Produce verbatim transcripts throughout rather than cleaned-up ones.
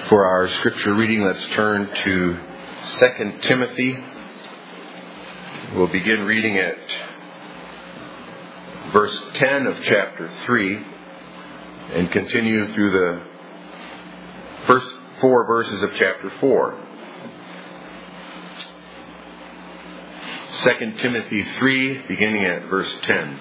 For our scripture reading, let's turn to Second Timothy. We'll begin reading at verse ten of chapter three and continue through the first four verses of chapter four. Second Timothy three, beginning at verse ten.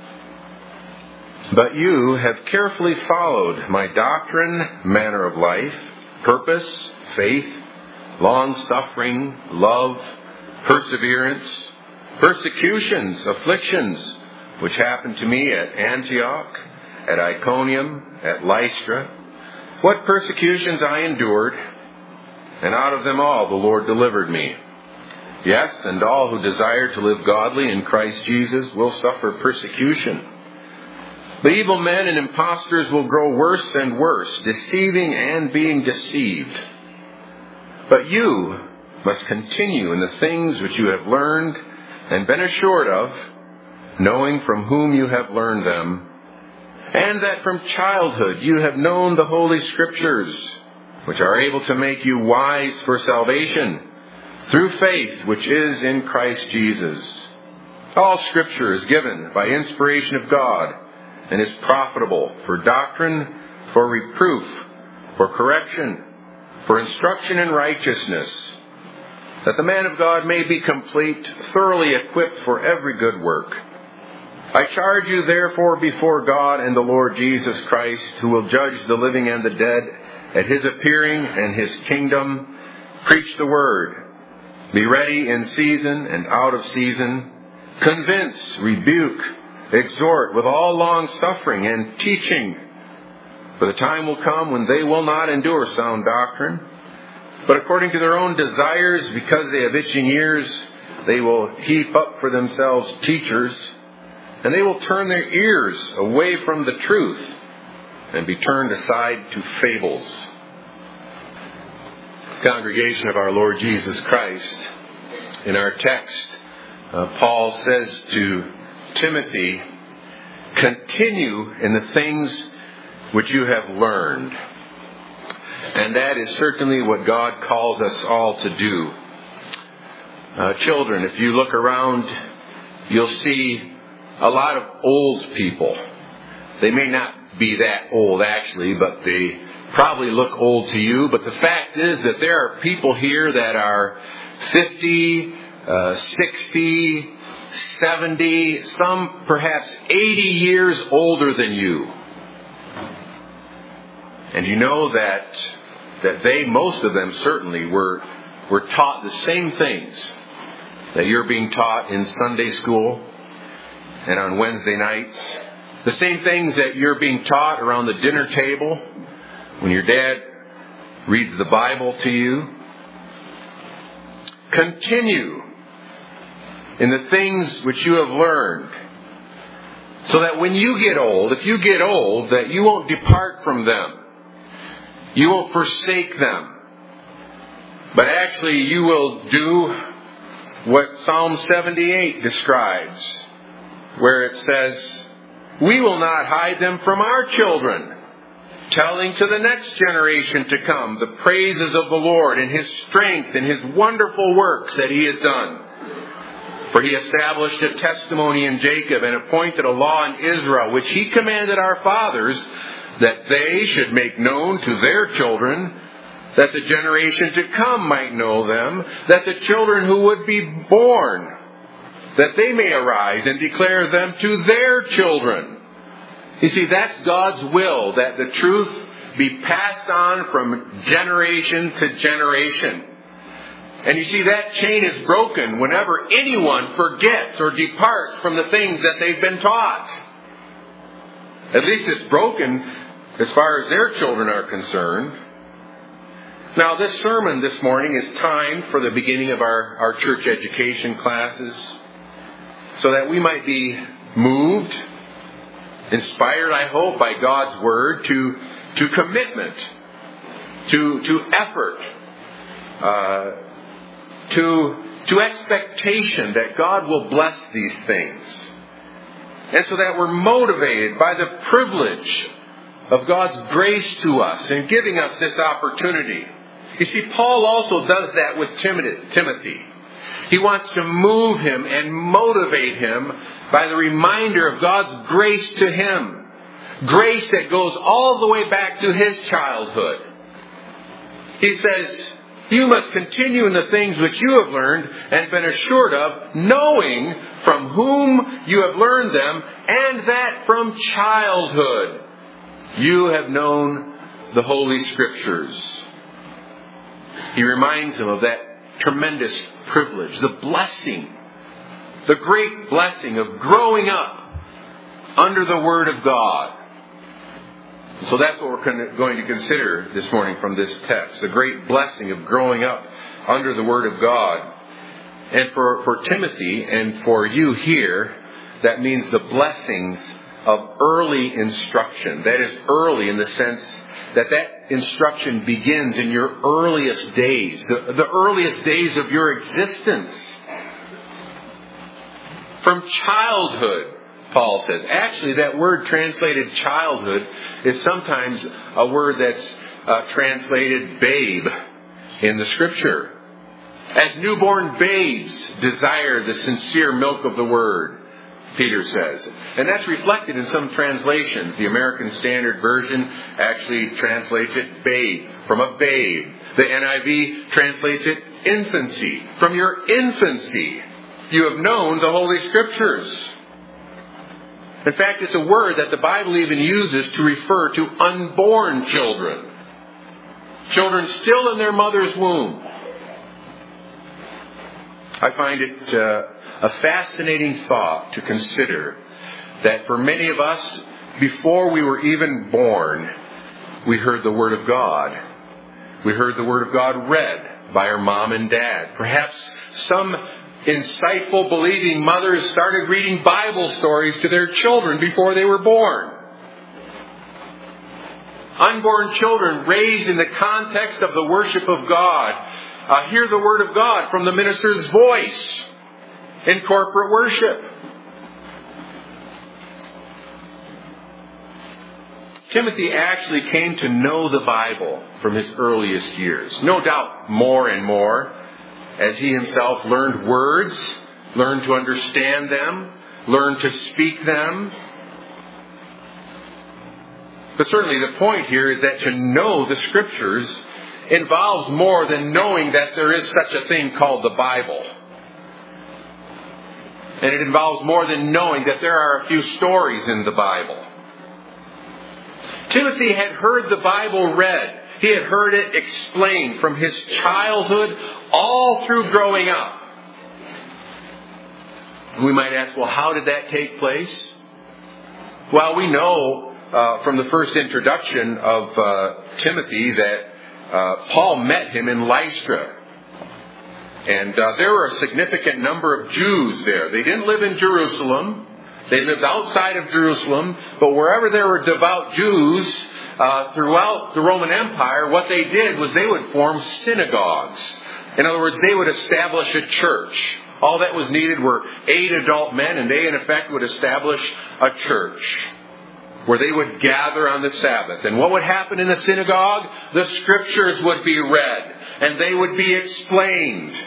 But you have carefully followed my doctrine, manner of life, purpose, faith, long-suffering, love, perseverance, persecutions, afflictions, which happened to me at Antioch, at Iconium, at Lystra. What persecutions I endured, and out of them all the Lord delivered me. Yes, and all who desire to live godly in Christ Jesus will suffer persecution. But evil men and impostors will grow worse and worse, deceiving and being deceived. But you must continue in the things which you have learned and been assured of, knowing from whom you have learned them, and that from childhood you have known the Holy Scriptures, which are able to make you wise for salvation, through faith which is in Christ Jesus. All Scripture is given by inspiration of God, and is profitable for doctrine, for reproof, for correction, for instruction in righteousness, that the man of God may be complete, thoroughly equipped for every good work. I charge you therefore before God and the Lord Jesus Christ, who will judge the living and the dead at His appearing and His kingdom, preach the word. Be ready in season and out of season. Convince, rebuke, exhort with all long-suffering and teaching. For the time will come when they will not endure sound doctrine, but according to their own desires, because they have itching ears, they will heap up for themselves teachers, and they will turn their ears away from the truth and be turned aside to fables. Congregation of our Lord Jesus Christ, in our text, uh, Paul says to Timothy, continue in the things which you have learned. And that is certainly what God calls us all to do. Uh, children, if you look around, you'll see a lot of old people. They may not be that old actually, but they probably look old to you. But the fact is that there are people here that are fifty, uh, sixty, seventy, some perhaps eighty years older than you. And you know that that they, most of them certainly, were were taught the same things that you're being taught in Sunday school and on Wednesday nights. The same things that you're being taught around the dinner table when your dad reads the Bible to you. Continue in the things which you have learned, so that when you get old, if you get old, that you won't depart from them. You won't forsake them. But actually you will do what Psalm seventy-eight describes, where it says, we will not hide them from our children, telling to the next generation to come the praises of the Lord and His strength and His wonderful works that He has done. For He established a testimony in Jacob and appointed a law in Israel, which He commanded our fathers, that they should make known to their children, that the generation to come might know them, that the children who would be born, that they may arise and declare them to their children. You see, that's God's will, that the truth be passed on from generation to generation. And you see, that chain is broken whenever anyone forgets or departs from the things that they've been taught. At least it's broken as far as their children are concerned. Now, this sermon this morning is timed for the beginning of our, our church education classes, so that we might be moved, inspired, I hope, by God's Word to, to commitment, to, to effort, uh, to, to expectation that God will bless these things. And so that we're motivated by the privilege of God's grace to us and giving us this opportunity. You see, Paul also does that with Timothy. He wants to move him and motivate him by the reminder of God's grace to him. Grace that goes all the way back to his childhood. He says, you must continue in the things which you have learned and been assured of, knowing from whom you have learned them, and that from childhood you have known the Holy Scriptures. He reminds him of that tremendous privilege, the blessing, the great blessing of growing up under the Word of God. So that's what we're going to consider this morning from this text, the great blessing of growing up under the Word of God. And for, for Timothy and for you here, that means the blessings of early instruction. That is early in the sense that that instruction begins in your earliest days, the, the earliest days of your existence. From childhood, Paul says. Actually, that word translated childhood is sometimes a word that's uh, translated babe in the Scripture. As newborn babes desire the sincere milk of the Word, Peter says. And that's reflected in some translations. The American Standard Version actually translates it babe, from a babe. The N I V translates it infancy. From your infancy, you have known the Holy Scriptures. In fact, it's a word that the Bible even uses to refer to unborn children. Children still in their mother's womb. I find it uh, a fascinating thought to consider that for many of us, before we were even born, we heard the Word of God. We heard the Word of God read by our mom and dad. Perhaps some insightful, believing mothers started reading Bible stories to their children before they were born. Unborn children raised in the context of the worship of God uh, hear the Word of God from the minister's voice in corporate worship. Timothy actually came to know the Bible from his earliest years. No doubt more and more as he himself learned words, learned to understand them, learned to speak them. But certainly the point here is that to know the Scriptures involves more than knowing that there is such a thing called the Bible. And it involves more than knowing that there are a few stories in the Bible. Timothy had heard the Bible read. He had heard it explained from his childhood all through growing up. We might ask, well, how did that take place? Well, we know uh, from the first introduction of uh, Timothy that uh, Paul met him in Lystra. And uh, there were a significant number of Jews there. They didn't live in Jerusalem. They lived outside of Jerusalem. But wherever there were devout Jews uh, throughout the Roman Empire, what they did was they would form synagogues. In other words, they would establish a church. All that was needed were eight adult men, and they, in effect, would establish a church where they would gather on the Sabbath. And what would happen in the synagogue? The Scriptures would be read, and they would be explained.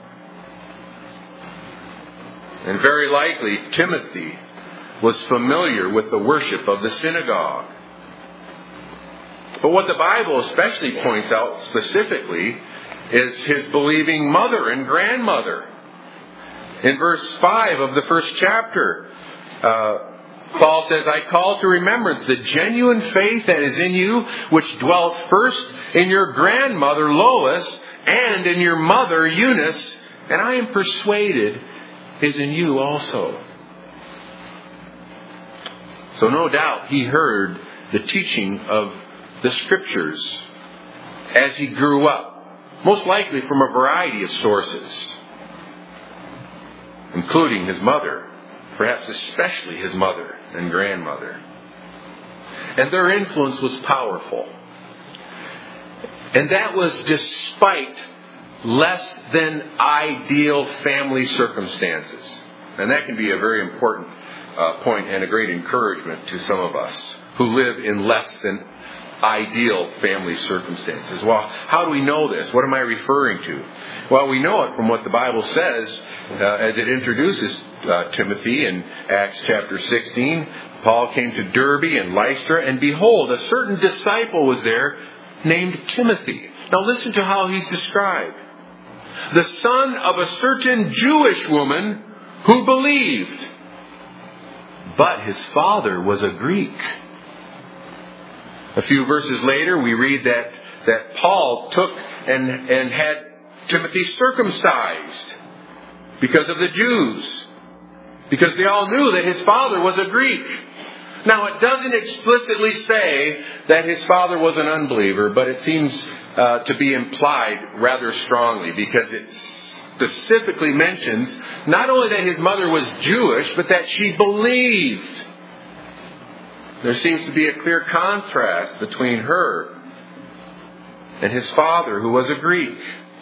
And very likely, Timothy was familiar with the worship of the synagogue. But what the Bible especially points out specifically is his believing mother and grandmother. In verse five of the first chapter, uh, Paul says, I call to remembrance the genuine faith that is in you, which dwelt first in your grandmother Lois and in your mother Eunice, and I am persuaded is in you also. So no doubt he heard the teaching of the Scriptures as he grew up, most likely from a variety of sources, including his mother, perhaps especially his mother and grandmother. And their influence was powerful. And that was despite less than ideal family circumstances. And that can be a very important uh, point and a great encouragement to some of us. who live in less than ideal family circumstances. Well, how do we know this? What am I referring to? Well, we know it from what the Bible says uh, as it introduces uh, Timothy in Acts chapter sixteen. Paul came to Derbe and Lystra, and behold, a certain disciple was there named Timothy. Now listen to how he's described. The son of a certain Jewish woman who believed, but his father was a Greek. A few verses later, we read that, that Paul took and, and had Timothy circumcised because of the Jews, because they all knew that his father was a Greek. Now, it doesn't explicitly say that his father was an unbeliever, but it seems uh, to be implied rather strongly, because it specifically mentions not only that his mother was Jewish, but that she believed. There seems to be a clear contrast between her and his father, who was a Greek.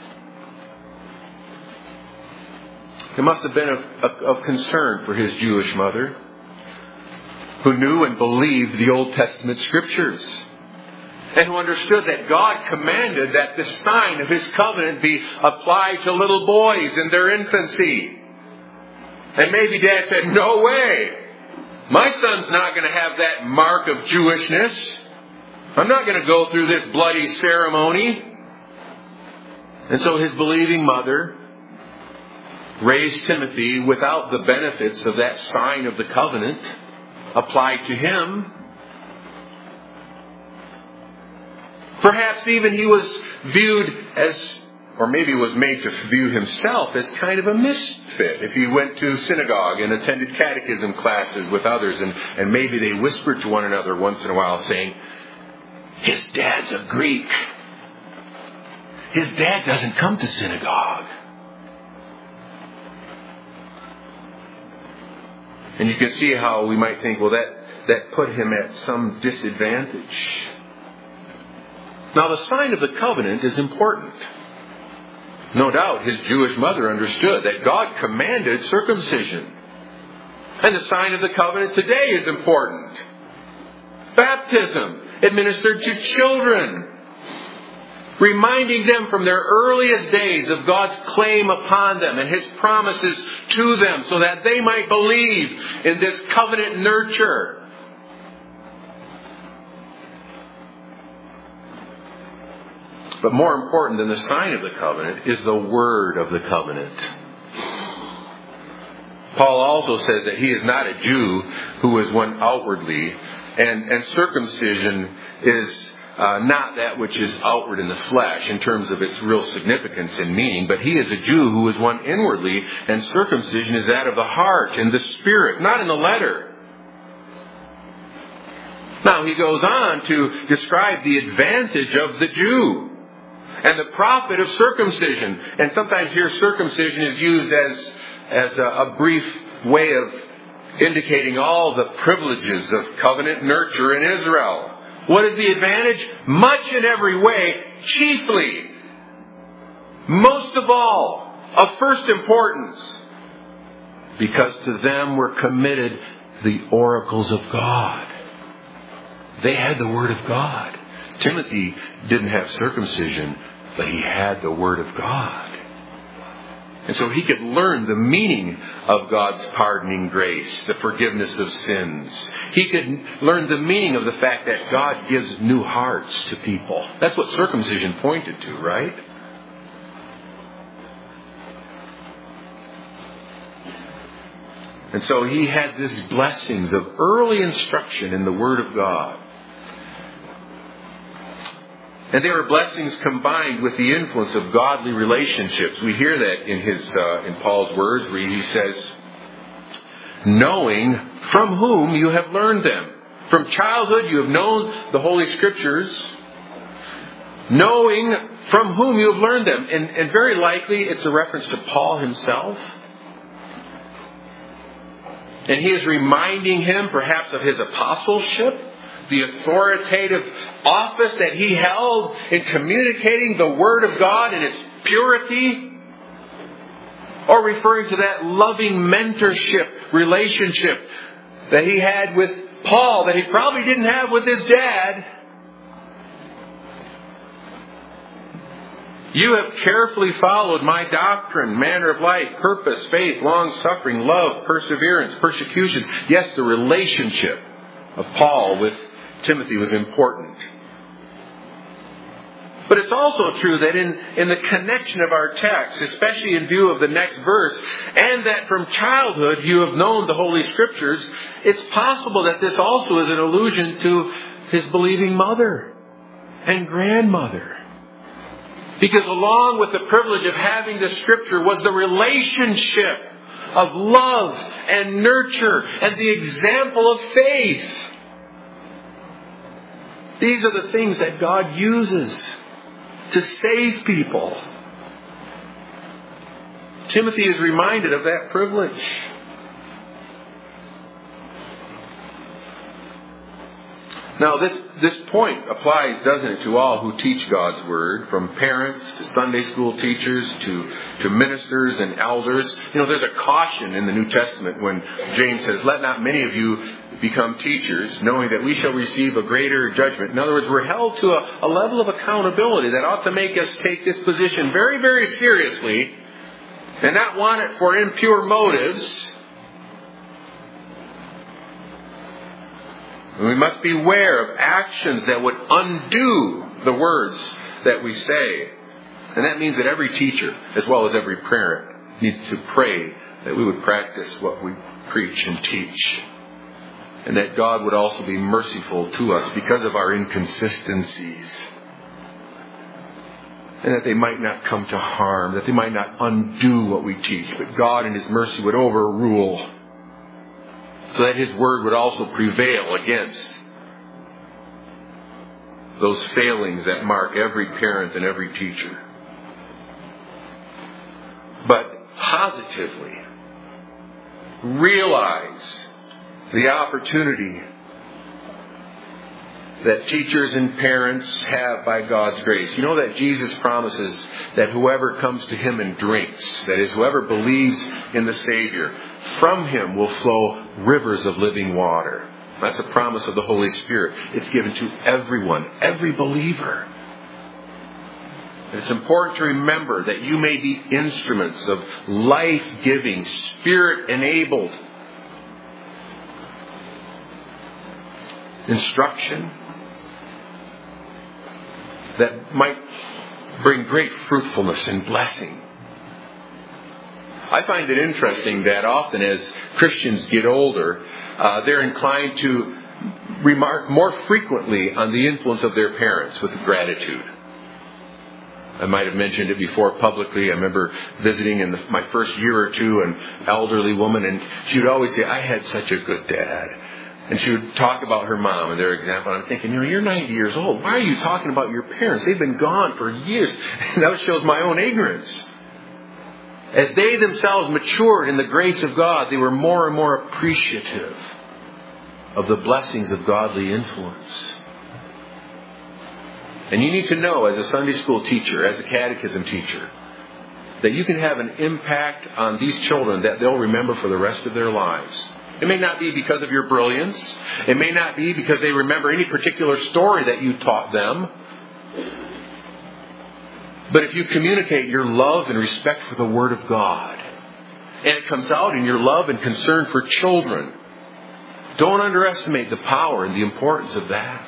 It must have been of, of, of concern for his Jewish mother, who knew and believed the Old Testament Scriptures, and who understood that God commanded that the sign of His covenant be applied to little boys in their infancy. And maybe Dad said, "No way! My son's not going to have that mark of Jewishness. I'm not going to go through this bloody ceremony." And so his believing mother raised Timothy without the benefits of that sign of the covenant applied to him. Perhaps even he was viewed as, or maybe was made to view himself as kind of a misfit. If he went to synagogue and attended catechism classes with others, and, and maybe they whispered to one another once in a while saying, "His dad's a Greek. His dad doesn't come to synagogue." And you can see how we might think, well, that, that put him at some disadvantage. Now, the sign of the covenant is important. No doubt his Jewish mother understood that God commanded circumcision. And the sign of the covenant today is important. Baptism, administered to children, reminding them from their earliest days of God's claim upon them and His promises to them, so that they might believe in this covenant nurture. But more important than the sign of the covenant is the word of the covenant. Paul also says that he is not a Jew who is one outwardly, and, and circumcision is uh, not that which is outward in the flesh in terms of its real significance and meaning, but he is a Jew who is one inwardly, and circumcision is that of the heart and the spirit, not in the letter. Now he goes on to describe the advantage of the Jew and the profit of circumcision. And sometimes here circumcision is used as, as a, a brief way of indicating all the privileges of covenant nurture in Israel. What is the advantage? Much in every way, chiefly, most of all, of first importance, because to them were committed the oracles of God. They had the Word of God. Timothy didn't have circumcision, but he had the Word of God. And so he could learn the meaning of God's pardoning grace, the forgiveness of sins. He could learn the meaning of the fact that God gives new hearts to people. That's what circumcision pointed to, right? And so he had these blessings of early instruction in the Word of God. And they were blessings combined with the influence of godly relationships. We hear that in his uh, in Paul's words, where he says, "Knowing from whom you have learned them. From childhood you have known the Holy Scriptures, knowing from whom you have learned them." And, and very likely it's a reference to Paul himself. And he is reminding him perhaps of his apostleship, the authoritative office that he held in communicating the Word of God in its purity, or referring to that loving mentorship relationship that he had with Paul that he probably didn't have with his dad. You have carefully followed my doctrine, manner of life, purpose, faith, long-suffering, love, perseverance, persecution. Yes, the relationship of Paul with Timothy was important. But it's also true that in, in the connection of our text, especially in view of the next verse, and that from childhood you have known the Holy Scriptures, it's possible that this also is an allusion to his believing mother and grandmother. Because along with the privilege of having the Scripture was the relationship of love and nurture and the example of faith. These are the things that God uses to save people. Timothy is reminded of that privilege. Now this, this point applies, doesn't it, to all who teach God's Word, from parents to Sunday school teachers to, to ministers and elders. You know, there's a caution in the New Testament when James says, let not many of you become teachers, knowing that we shall receive a greater judgment. In other words, we're held to a, a level of accountability that ought to make us take this position very, very seriously and not want it for impure motives. And we must beware of actions that would undo the words that we say. And that means that every teacher, as well as every parent, needs to pray that we would practice what we preach and teach. And that God would also be merciful to us because of our inconsistencies. And that they might not come to harm, that they might not undo what we teach. But God in His mercy would overrule, so that His Word would also prevail against those failings that mark every parent and every teacher. But positively realize the opportunity that teachers and parents have by God's grace. You know that Jesus promises that whoever comes to Him and drinks, that is, whoever believes in the Savior, from Him will flow rivers of living water. That's a promise of the Holy Spirit. It's given to everyone, every believer. And it's important to remember that you may be instruments of life-giving, Spirit-enabled instruction that might bring great fruitfulness and blessing. I find it interesting that often as Christians get older, uh, they're inclined to remark more frequently on the influence of their parents with gratitude. I might have mentioned it before publicly. I remember visiting in the, my first year or two an elderly woman, and she would always say, I had such a good dad. And she would talk about her mom and their example. And I'm thinking, you know, you're ninety years old. Why are you talking about your parents? They've been gone for years. And that shows my own ignorance. As they themselves matured in the grace of God, they were more and more appreciative of the blessings of godly influence. And you need to know, as a Sunday school teacher, as a catechism teacher, that you can have an impact on these children that they'll remember for the rest of their lives. It may not be because of your brilliance. It may not be because they remember any particular story that you taught them. But if you communicate your love and respect for the Word of God, and it comes out in your love and concern for children, don't underestimate the power and the importance of that.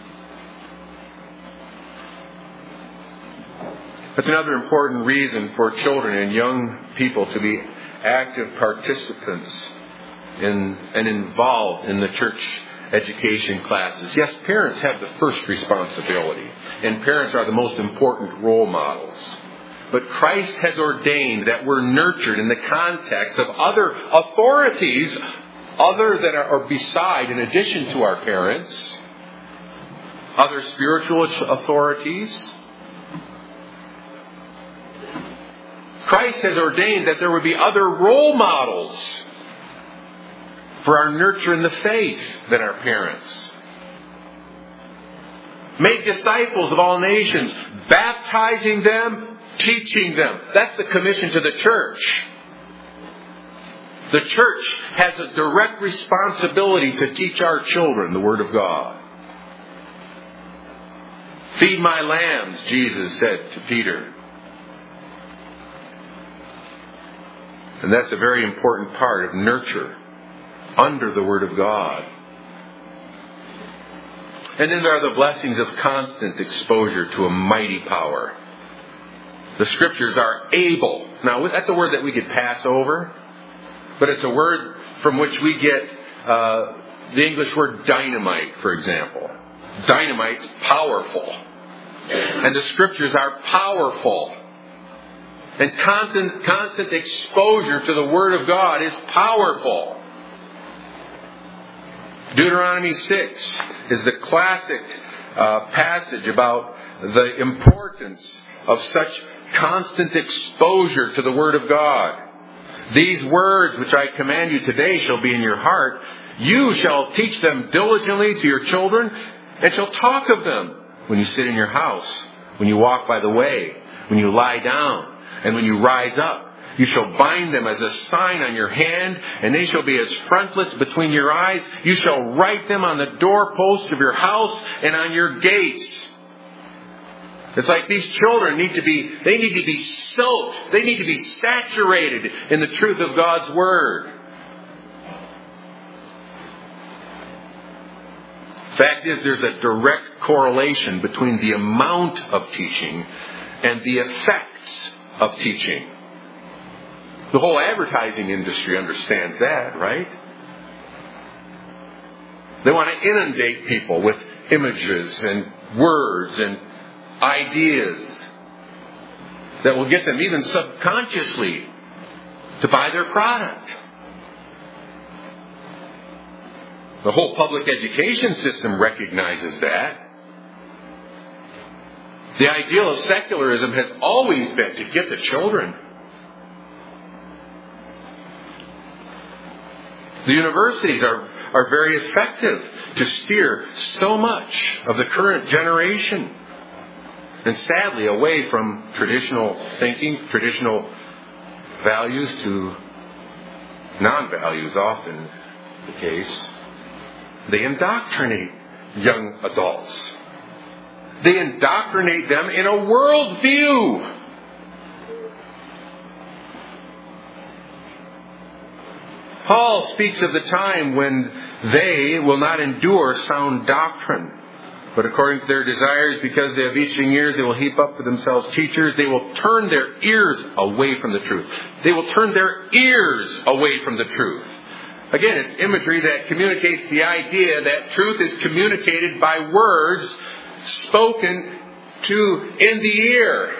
That's another important reason for children and young people to be active participants in and involved in the church education classes. Yes, parents have the first responsibility, and parents are the most important role models. But Christ has ordained that we're nurtured in the context of other authorities, other that are or beside, in addition to our parents, other spiritual authorities. Christ has ordained that there would be other role models for our nurture in the faith than our parents. Make disciples of all nations, baptizing them, teaching them. That's the commission to the church. The church has a direct responsibility to teach our children the Word of God. Feed my lambs, Jesus said to Peter. And that's a very important part of nurture under the Word of God. And then there are the blessings of constant exposure to a mighty power. The Scriptures are able. Now, that's a word that we could pass over, but it's a word from which we get uh, the English word dynamite, for example. Dynamite's powerful. And the Scriptures are powerful. And constant, constant exposure to the Word of God is powerful. Deuteronomy six is the classic uh, passage about the importance of such constant exposure to the Word of God. These words which I command you today shall be in your heart. You shall teach them diligently to your children, and shall talk of them when you sit in your house, when you walk by the way, when you lie down, and when you rise up. You shall bind them as a sign on your hand, and they shall be as frontlets between your eyes. You shall write them on the doorposts of your house and on your gates. It's like these children need to be, they need to be soaked. They need to be saturated in the truth of God's Word. Fact is, there's a direct correlation between the amount of teaching and the effects of teaching. The whole advertising industry understands that, right? They want to inundate people with images and words and ideas that will get them even subconsciously to buy their product. The whole public education system recognizes that. The ideal of secularism has always been to get the children. The universities are, are very effective to steer so much of the current generation, and sadly away from traditional thinking, traditional values, to non-values, often the case. They indoctrinate young adults. They indoctrinate them in a worldview. Paul speaks of the time when they will not endure sound doctrine, but according to their desires, because they have itching ears, they will heap up for themselves teachers. They will turn their ears away from the truth. They will turn their ears away from the truth. Again, it's imagery that communicates the idea that truth is communicated by words spoken to in the ear.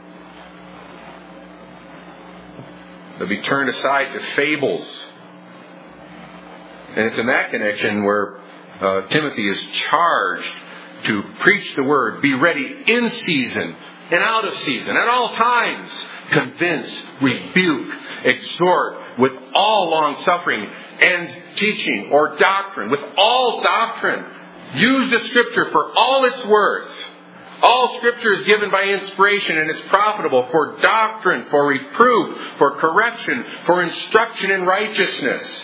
They'll be turned aside to fables. And it's in that connection where uh, Timothy is charged to preach the word, be ready in season and out of season, at all times. Convince, rebuke, exhort with all long suffering and teaching or doctrine, with all doctrine. Use the Scripture for all it's worth. All Scripture is given by inspiration and is profitable for doctrine, for reproof, for correction, for instruction in righteousness.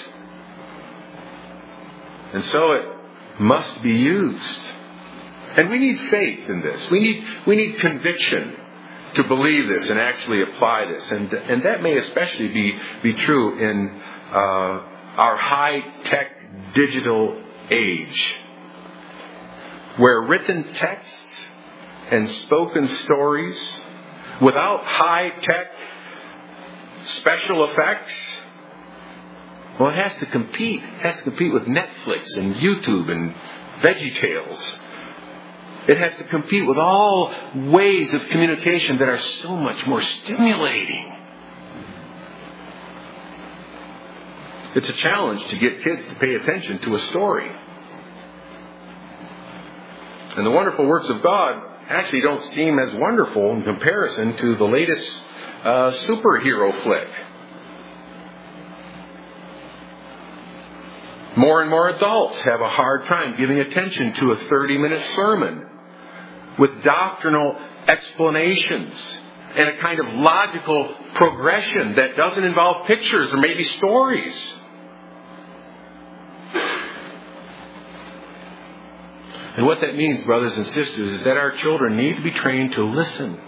And so it must be used. And we need faith in this. We need, we need conviction to believe this and actually apply this. And, and that may especially be, be true in uh, our high-tech digital age, where written texts and spoken stories without high-tech special effects, well, it has to compete. It has to compete with Netflix and YouTube and VeggieTales. It has to compete with all ways of communication that are so much more stimulating. It's a challenge to get kids to pay attention to a story. And the wonderful works of God actually don't seem as wonderful in comparison to the latest uh, superhero flick. More and more adults have a hard time giving attention to a thirty-minute sermon with doctrinal explanations in a kind of logical progression that doesn't involve pictures or maybe stories. And what that means, brothers and sisters, is that our children need to be trained to listen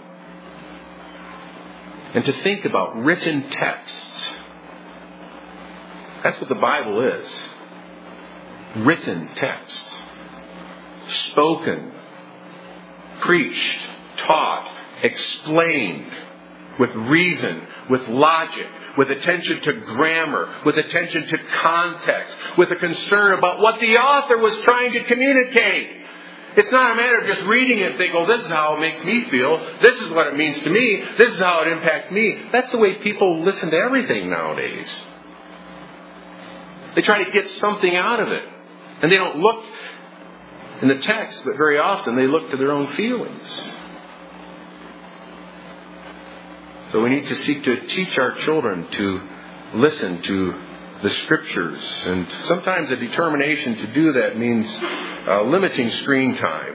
and to think about written texts. That's what the Bible is. Written texts. Spoken, preached, taught, explained, with reason, with logic, with attention to grammar, with attention to context, with a concern about what the author was trying to communicate. It's not a matter of just reading it and think, oh, this is how it makes me feel. This is what it means to me. This is how it impacts me. That's the way people listen to everything nowadays. They try to get something out of it. And they don't look in the text, but very often they look to their own feelings. So we need to seek to teach our children to listen to the Scriptures. And sometimes a determination to do that means uh, limiting screen time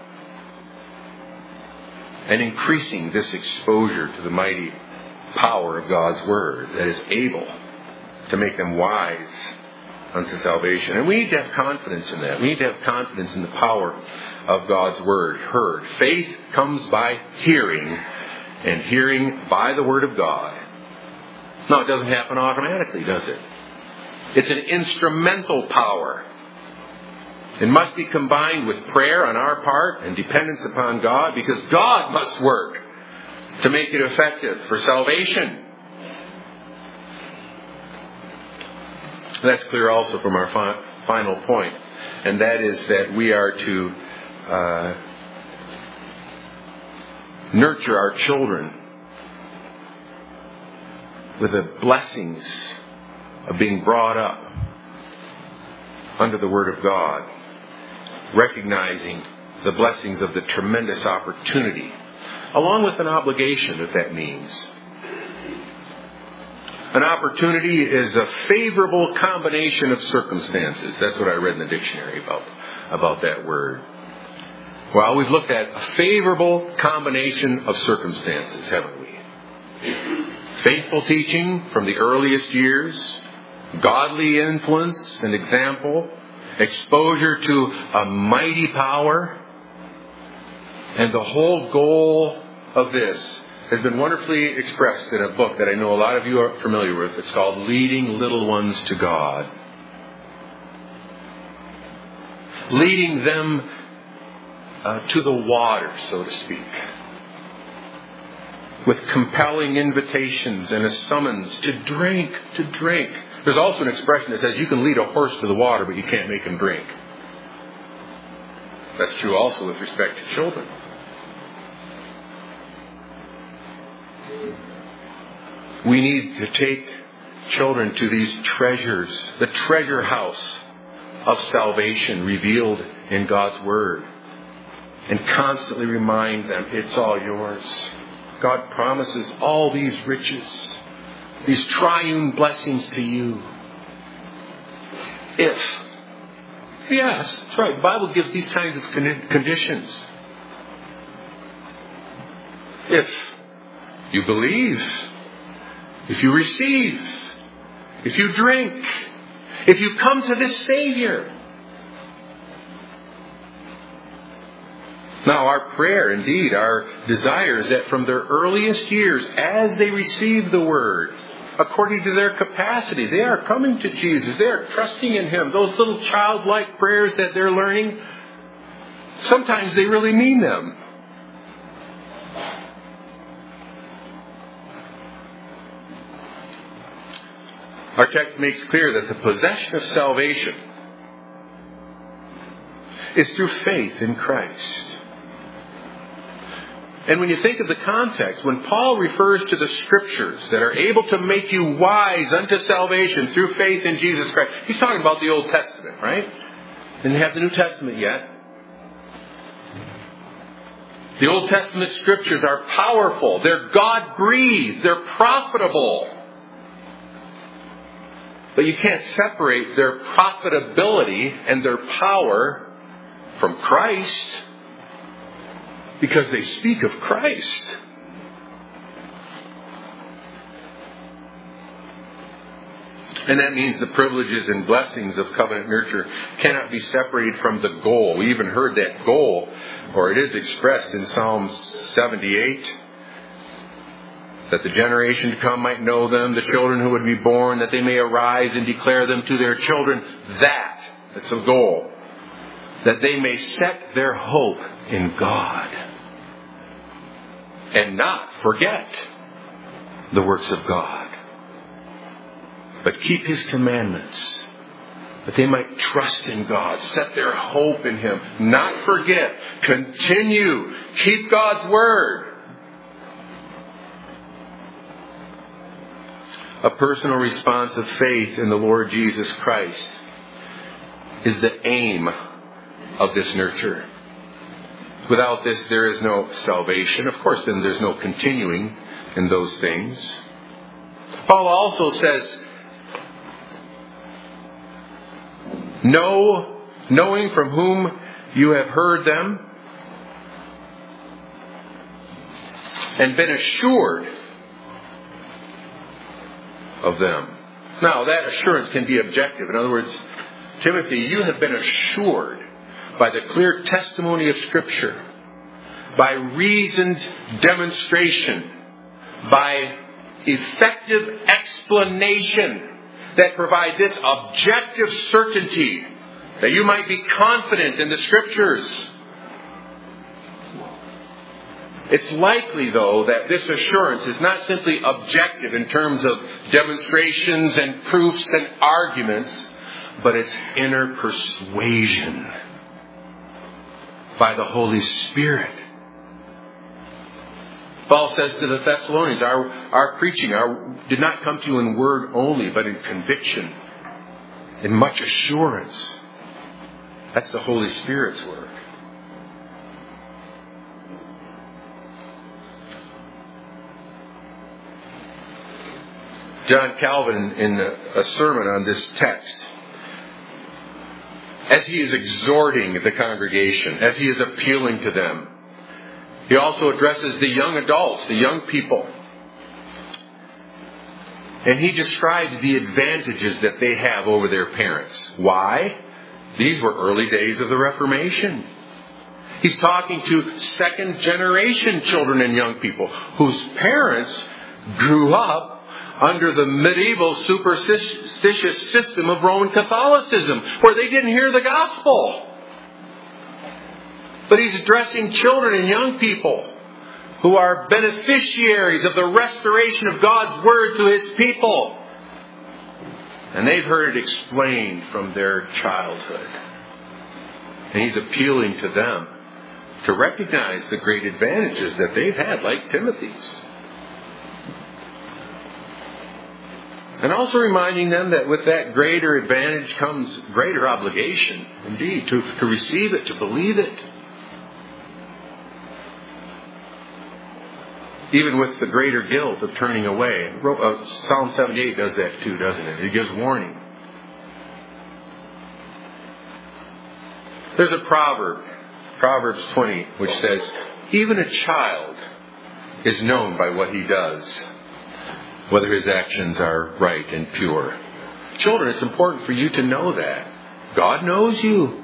and increasing this exposure to the mighty power of God's Word that is able to make them wise unto salvation. And we need to have confidence in that. We need to have confidence in the power of God's Word heard. Faith comes by hearing, and hearing by the Word of God. No, it doesn't happen automatically, does it? It's an instrumental power. It must be combined with prayer on our part and dependence upon God, because God must work to make it effective for salvation. That's clear also from our fi- final point, and that is that we are to uh, nurture our children with the blessings of being brought up under the Word of God, recognizing the blessings of the tremendous opportunity, along with an obligation that that means. An opportunity is a favorable combination of circumstances. That's what I read in the dictionary about, about that word. Well, we've looked at a favorable combination of circumstances, haven't we? Faithful teaching from the earliest years, godly influence and example, exposure to a mighty power, and the whole goal of this has been wonderfully expressed in a book that I know a lot of you are familiar with. It's called Leading Little Ones to God. Leading them uh, to the water, so to speak, with compelling invitations and a summons to drink, to drink. There's also an expression that says you can lead a horse to the water, but you can't make him drink. That's true also with respect to children. We need to take children to these treasures, the treasure house of salvation revealed in God's Word, and constantly remind them it's all yours. God promises all these riches, these triune blessings to you. If, yes, that's right, the Bible gives these kinds of conditions. If you believe, if you receive, if you drink, if you come to this Savior. Now, our prayer, indeed, our desire is that from their earliest years, as they receive the Word, according to their capacity, they are coming to Jesus. They are trusting in Him. Those little childlike prayers that they're learning, sometimes they really mean them. Our text makes clear that the possession of salvation is through faith in Christ. And when you think of the context, when Paul refers to the Scriptures that are able to make you wise unto salvation through faith in Jesus Christ, he's talking about the Old Testament, right? Didn't have the New Testament yet. The Old Testament Scriptures are powerful. They're God-breathed. They're profitable. But you can't separate their profitability and their power from Christ, because they speak of Christ. And that means the privileges and blessings of covenant nurture cannot be separated from the goal. We even heard that goal, or it is expressed in Psalm seventy-eight, that the generation to come might know them, the children who would be born, that they may arise and declare them to their children. That, that's the goal. That they may set their hope in God and not forget the works of God, but keep His commandments, that they might trust in God, set their hope in Him, not forget, continue, keep God's Word. A personal response of faith in the Lord Jesus Christ is the aim of this nurture. Without this, there is no salvation. Of course, then there's no continuing in those things. Paul also says, Know, knowing from whom you have heard them, and been assured of them. Now, that assurance can be objective. In other words, Timothy, you have been assured by the clear testimony of Scripture, by reasoned demonstration, by effective explanation that provide this objective certainty that you might be confident in the Scriptures. It's likely, though, that this assurance is not simply objective in terms of demonstrations and proofs and arguments, but it's inner persuasion by the Holy Spirit. Paul says to the Thessalonians, our, our preaching our, did not come to you in word only, but in conviction, in much assurance. That's the Holy Spirit's work. John Calvin, in a sermon on this text, as he is exhorting the congregation, as he is appealing to them, he also addresses the young adults, the young people. And he describes the advantages that they have over their parents. Why? These were early days of the Reformation. He's talking to second generation children and young people whose parents grew up under the medieval superstitious system of Roman Catholicism, where they didn't hear the gospel. But he's addressing children and young people who are beneficiaries of the restoration of God's Word to His people. And they've heard it explained from their childhood. And he's appealing to them to recognize the great advantages that they've had, like Timothy's. And also reminding them that with that greater advantage comes greater obligation, indeed, to, to receive it, to believe it. Even with the greater guilt of turning away. Psalm seventy-eight does that too, doesn't it? It gives warning. There's a proverb, Proverbs twenty, which says, even a child is known by what he does, whether his actions are right and pure. Children, it's important for you to know that. God knows you.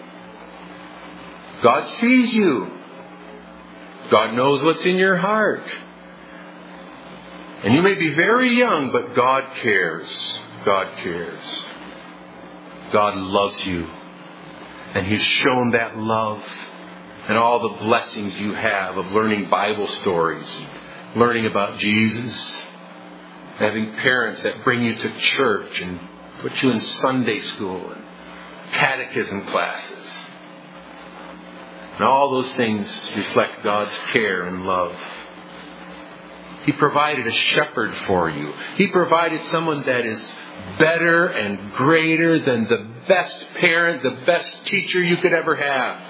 God sees you. God knows what's in your heart. And you may be very young, but God cares. God cares. God loves you. And He's shown that love and all the blessings you have of learning Bible stories, learning about Jesus, having parents that bring you to church and put you in Sunday school and catechism classes. And all those things reflect God's care and love. He provided a shepherd for you. He provided someone that is better and greater than the best parent, the best teacher you could ever have.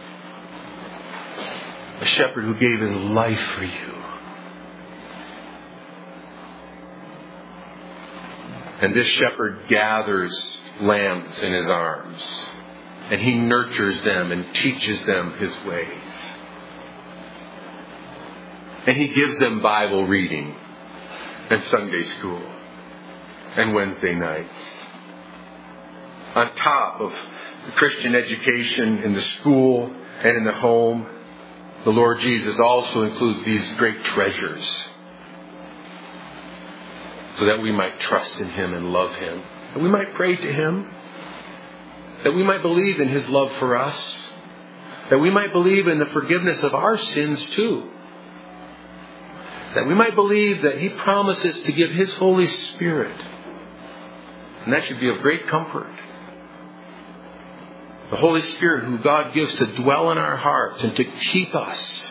A shepherd who gave His life for you. And this shepherd gathers lambs in His arms. And He nurtures them and teaches them His ways. And He gives them Bible reading and Sunday school. and Wednesday nights. On top of Christian education in the school and in the home, the Lord Jesus also includes these great treasures so that we might trust in Him and love Him, that we might pray to Him, that we might believe in His love for us, that we might believe in the forgiveness of our sins too, that we might believe that He promises to give His Holy Spirit, and that should be of great comfort. The Holy Spirit who God gives to dwell in our hearts and to keep us,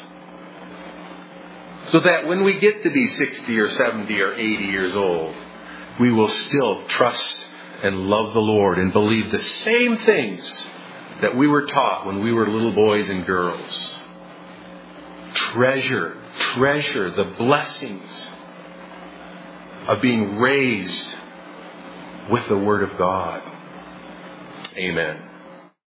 so that when we get to be sixty or seventy or eighty years old, we will still trust and love the Lord and believe the same things that we were taught when we were little boys and girls. Treasure, treasure the blessings of being raised with the Word of God. Amen.